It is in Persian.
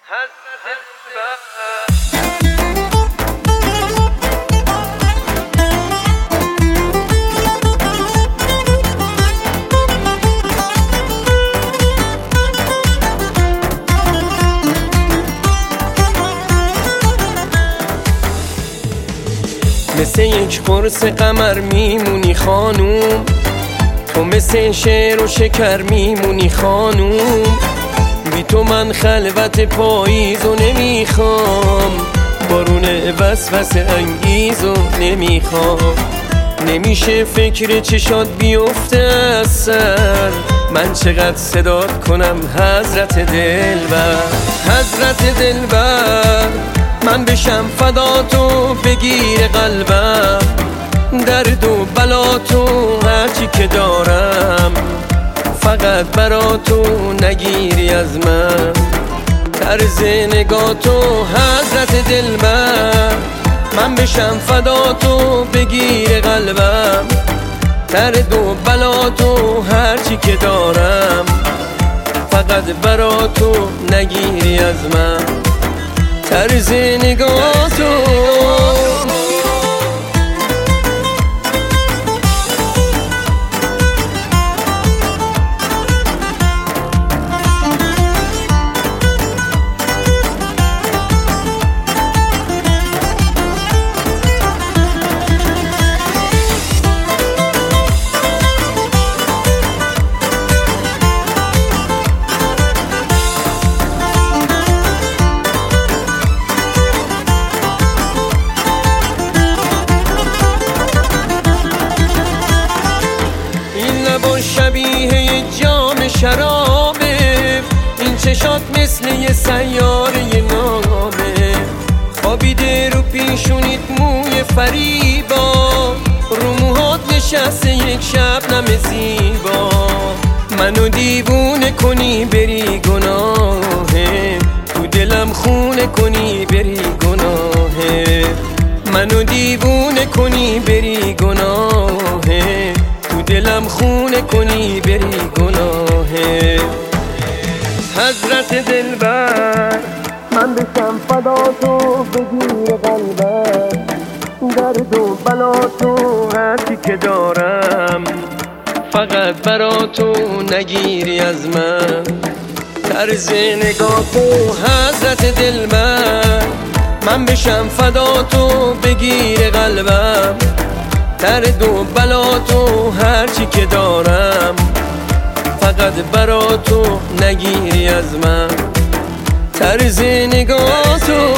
مثل یک قرص قمر میمونی خانوم، تو مثل شعر و شکر میمونی خانوم. بی تو من خلوت پاییزو نمیخوام، بارون وسوسه انگیزو نمیخوام. نمیشه فکر چشات بیفته از سر، من چقدر صدات کنم حضرت دلبر. حضرت دلبر من بشم فداتو بگیر قلبم، درد و بلاتو هرچی که دارم فقط براتو نگیری از من. طرز نگاتو حضرت دلبر من بشم فداتو بگیر قلبم، درد و بلاتو هرچی که دارم فقط براتو نگیری از من. طرز نگاتو شبیه یه جام شرابه، این چشات مثل یه سیاره نامه. خوابیده رو پیشونیت موی فریبا، رو موهات نشسته یک شبنم زیبا. منو دیوونه کنی بری گناهه، تو دلم خونه کنی بری گناهه. منو دیوونه کنی بری گناهه، دلم خونه کنی بری گناهه. حضرت دلبر من بشم فداتو بگیر قلبم، درد و بلاتو هرچی که دارم فقط براتو نگیری از من. طرز نگاتو حضرت دلبر من بشم فداتو بگیر قلبم، درد و بلاتو هرچی که دارم فقط براتو نگیری از من. طرز نگاتو